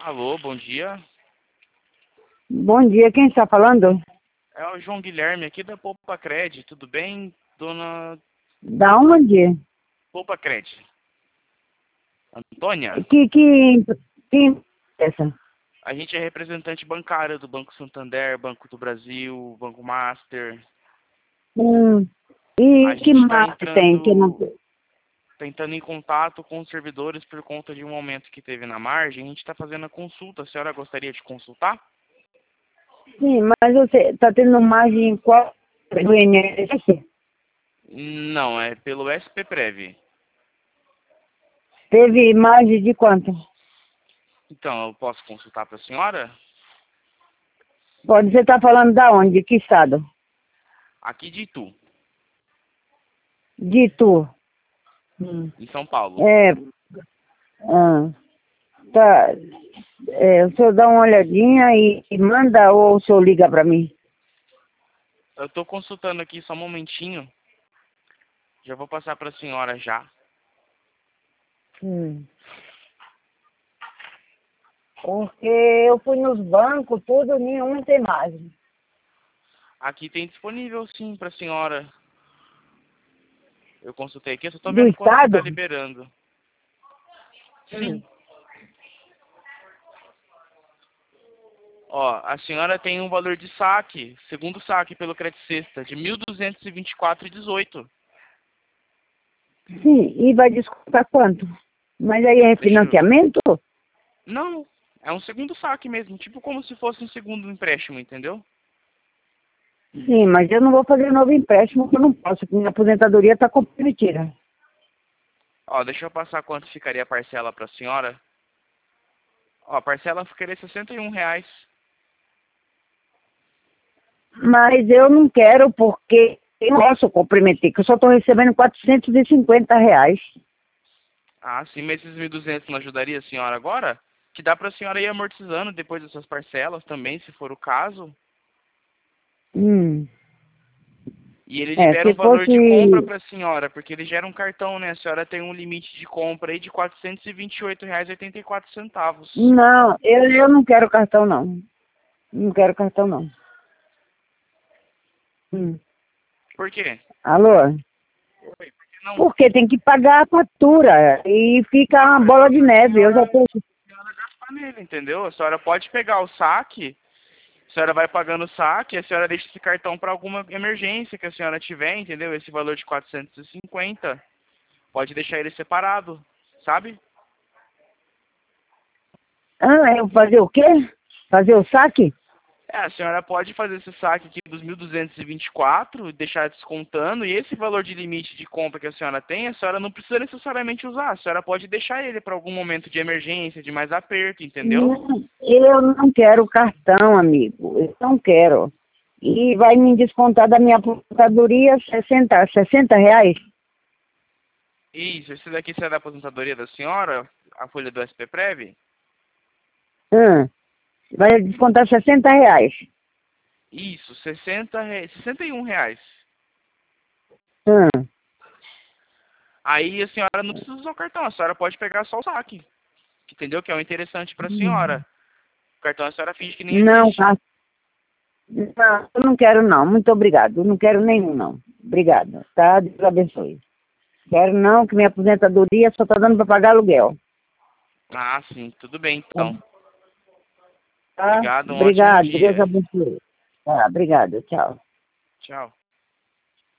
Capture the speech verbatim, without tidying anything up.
Alô, bom dia. Bom dia, quem está falando? É o João Guilherme aqui da Poupa Cred. Tudo bem, dona Da onde? Poupa Cred? Antônia? Que, que, que essa? A gente é representante bancário do Banco Santander, Banco do Brasil, Banco Master. Hum, A e que gente está mais tem? Que não... entrando, tentando em contato com os servidores por conta de um aumento que teve na margem. A gente está fazendo a consulta. A senhora gostaria de consultar? Sim, mas você está tendo margem qual? Do I N S S? Não, é pelo S P Prev. Teve margem de quanto? Então, eu posso consultar para a senhora? Pode você estar falando da onde? De que estado? Aqui de Itu, De Itu. Hum. em São Paulo. É, ah, tá. É, o senhor dá uma olhadinha e, e manda ou o senhor liga para mim? Eu estou consultando aqui só um momentinho. Já vou passar para a senhora já. Hum. Porque eu fui nos bancos, tudo, nenhum tem margem. Aqui tem disponível sim para a senhora. Eu consultei aqui, eu só estou Do vendo quanto que está estado? liberando. Hum. Sim. Ó, a senhora tem um valor de saque, segundo saque pelo Credit Sexta, de mil duzentos e vinte e quatro reais e dezoito. Sim, e vai descontar quanto? Mas aí é Deixa eu... refinanciamento? Não, é um segundo saque mesmo, tipo como se fosse um segundo empréstimo, entendeu? Sim, mas eu não vou fazer novo empréstimo, porque eu não posso, porque minha aposentadoria está comprometida. Ó, deixa eu passar quanto ficaria a parcela para a senhora. Ó, a parcela ficaria sessenta e um reais. Mas eu não quero, porque eu não posso comprometer, que eu só estou recebendo quatrocentos e cinquenta reais. Ah, sim, mas esses mil e duzentos não ajudaria a senhora agora? Que dá para a senhora ir amortizando depois dessas parcelas também, se for o caso. Hum. E ele É, libera um se valor de compra fosse... para a senhora, porque ele gera um cartão, né? A senhora tem um limite de compra aí de quatrocentos e vinte e oito reais e oitenta e quatro centavos. Não, eu, eu não quero cartão, não. Não quero cartão, não. Hum. Por quê? Alô? Oi, por que não? Porque tem que pagar a fatura e fica Não, uma mas bola aí de a neve. Eu já senhora, tô... a senhora gasta nele, entendeu? A senhora pode pegar o saque, a senhora vai pagando o saque, a senhora deixa esse cartão para alguma emergência que a senhora tiver, entendeu? Esse valor de quatrocentos e cinquenta, pode deixar ele separado, sabe? Ah, eu fazer o quê? Fazer o saque? É, a senhora pode fazer esse saque aqui dos mil duzentos e vinte e quatro, deixar descontando, e esse valor de limite de compra que a senhora tem, a senhora não precisa necessariamente usar, a senhora pode deixar ele para algum momento de emergência, de mais aperto, entendeu? Não, eu não quero cartão, amigo. Eu não quero. E vai me descontar da minha aposentadoria sessenta, sessenta reais? Isso, esse daqui será da aposentadoria da senhora, a folha do S P Prev? Ah, vai descontar sessenta reais. Isso, sessenta, re- sessenta e um reais. Ah, Aí a senhora não precisa usar o cartão, a senhora pode pegar só o saque, entendeu? Que é o interessante para a senhora. O cartão a senhora finge que nem não, existe. ca- não, eu não quero não. Muito obrigado. Eu não quero nenhum, não. Obrigado, tá? Deus abençoe. Quero não, que minha aposentadoria só está dando para pagar aluguel. Ah, sim, tudo bem então. Tá? Obrigado, um ótimo Obrigado, Deus dia. abençoe. Tá, obrigado, tchau. Tchau.